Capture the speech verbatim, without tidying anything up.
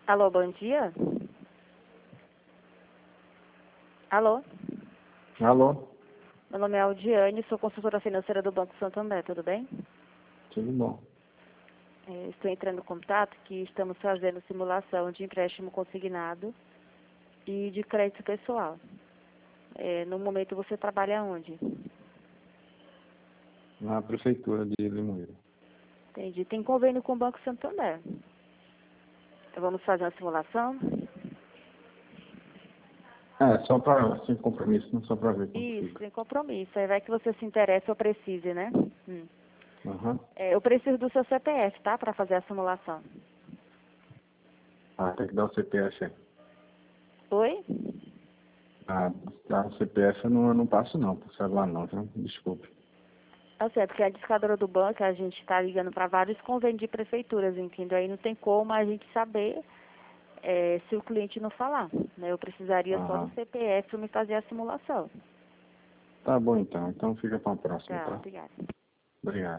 Alô, bom dia. Alô? Alô? Meu nome é Aldiane, sou consultora financeira do Banco Santander, tudo bem? Tudo bom. É, estou entrando em contato que estamos fazendo simulação de empréstimo consignado e de crédito pessoal. É, no momento você trabalha onde? Na prefeitura de Limoeiro. Entendi. Tem convênio com o Banco Santander. Então vamos fazer uma simulação? É, só para, sem compromisso, não só para ver como Isso, fica. sem compromisso. Aí vai que você se interessa ou precise, né? Hum. Aham. É, eu preciso do seu C P F, tá? Para fazer a simulação. Ah, tem que dar o C P F aí. Oi? Ah, dar o C P F eu não, eu não passo não, por celular não, viu? Desculpe. Assim, é porque a discadora do banco, a gente está ligando para vários convênios de prefeituras, entendeu? Aí não tem como a gente saber é, se o cliente não falar, né? Eu precisaria só do Aham. C P F para me fazer a simulação. Tá bom então, então fica para a próxima, Tá, tá? obrigada. Obrigado.